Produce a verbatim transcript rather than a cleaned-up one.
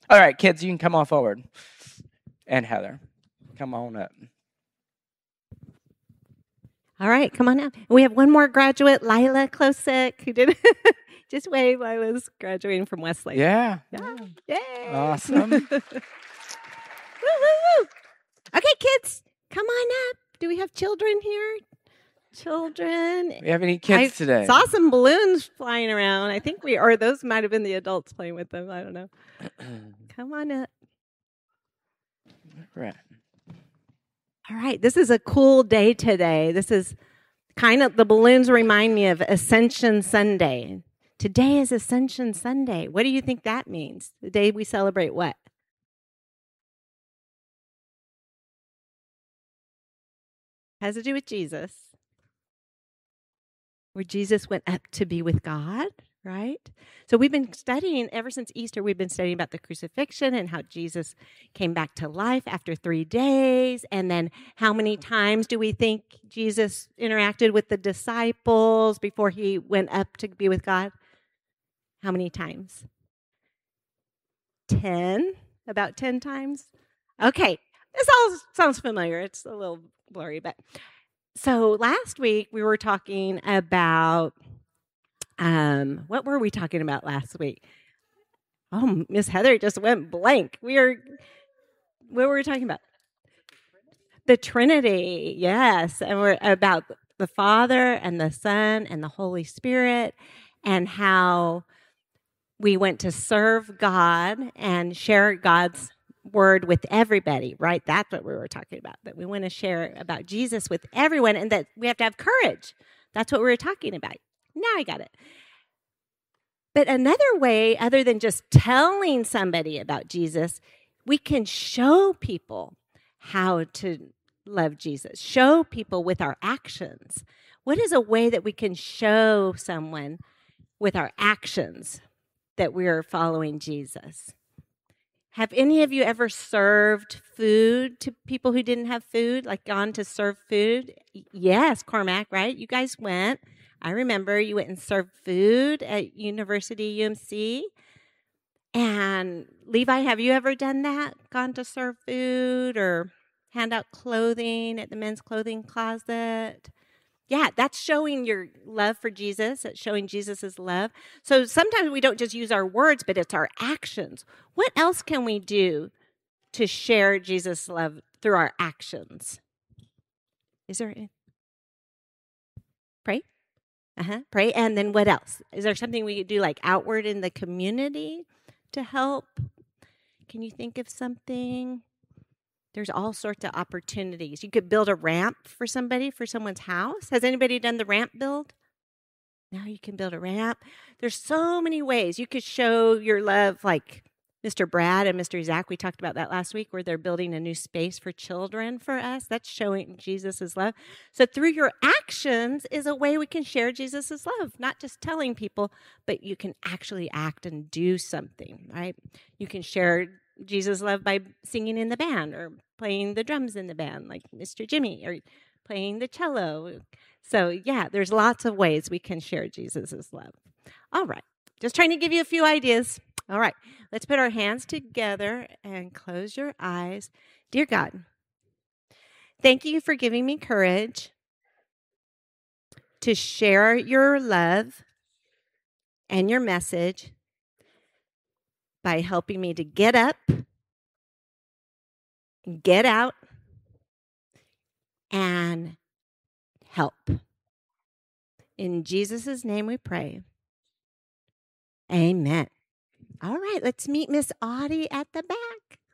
All right, kids, you can come on forward. And Heather, come on up. All right, come on now. We have one more graduate, Lila Klosek, who did just wave. Lila's graduating from Westlake. Yeah. Yeah. Yay. Awesome. woo, woo, woo. Okay, kids, come on up. Do we have children here? Children. We have any kids I today? saw some balloons flying around. I think we, or those might have been the adults playing with them. I don't know. Come on up. Right. All right, this is a cool day today. This is kind of, the balloons remind me of Ascension Sunday. Today is Ascension Sunday. What do you think that means? The day we celebrate what? Has to do with Jesus. Where Jesus went up to be with God, right? So we've been studying, ever since Easter, we've been studying about the crucifixion and how Jesus came back to life after three days. And then how many times do we think Jesus interacted with the disciples before he went up to be with God? How many times? Ten? About ten times? Okay, this all sounds familiar. It's a little blurry, but... So last week we were talking about, um, what were we talking about last week? Oh, Miss Heather just went blank. We are, what were we talking about? The Trinity, yes. And we're about the Father and the Son and the Holy Spirit and how we went to serve God and share God's word with everybody, right? That's what we were talking about, that we want to share about Jesus with everyone and that we have to have courage. That's what we were talking about. Now I got it. But another way, other than just telling somebody about Jesus, we can show people how to love Jesus, show people with our actions. What is a way that we can show someone with our actions that we are following Jesus? Have any of you ever served food to people who didn't have food, like gone to serve food? Yes, Cormac, right? You guys went. I remember you went and served food at University U M C. And Levi, have you ever done that? Gone to serve food or hand out clothing at the men's clothing closet? Yeah, that's showing your love for Jesus. It's showing Jesus' love. So sometimes we don't just use our words, but it's our actions. What else can we do to share Jesus' love through our actions? Is there any? Pray? Uh-huh. Pray. And then what else? Is there something we could do like outward in the community to help? Can you think of something? There's all sorts of opportunities. You could build a ramp for somebody, for someone's house. Has anybody done the ramp build? Now you can build a ramp. There's so many ways you could show your love, like Mister Brad and Mister Zach. We talked about that last week, where they're building a new space for children for us. That's showing Jesus' love. So through your actions is a way we can share Jesus' love, not just telling people, but you can actually act and do something, right? You can share Jesus' love by singing in the band or playing the drums in the band, like Mister Jimmy, or playing the cello. So, yeah, there's lots of ways we can share Jesus' love. All right, just trying to give you a few ideas. All right, let's put our hands together and close your eyes. Dear God, thank you for giving me courage to share your love and your message by helping me to get up, get out, and help. In Jesus' name we pray. Amen. All right, let's meet Miss Audie at the back.